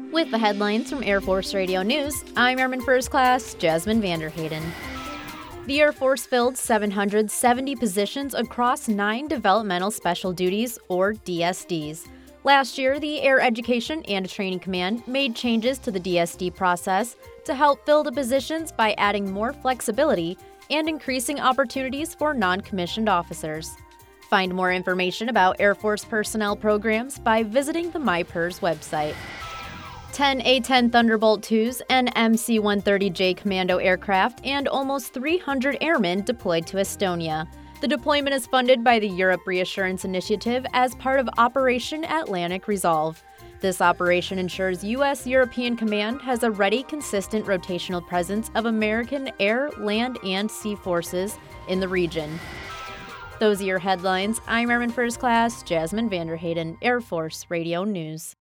With the headlines from Air Force Radio News, I'm Airman First Class Jasmine Vanderheyden. The Air Force filled 770 positions across 9 Developmental Special Duties, or DSDs. Last year, the Air Education and Training Command made changes to the DSD process to help fill the positions by adding more flexibility and increasing opportunities for non-commissioned officers. Find more information about Air Force personnel programs by visiting the MyPERS website. 10 A-10 Thunderbolt IIs, an MC-130J Commando aircraft, and almost 300 airmen deployed to Estonia. The deployment is funded by the Europe Reassurance Initiative as part of Operation Atlantic Resolve. This operation ensures U.S.-European Command has a ready, consistent rotational presence of American air, land, and sea forces in the region. Those are your headlines. I'm Airman First Class Jasmine Vanderheyden, Air Force Radio News.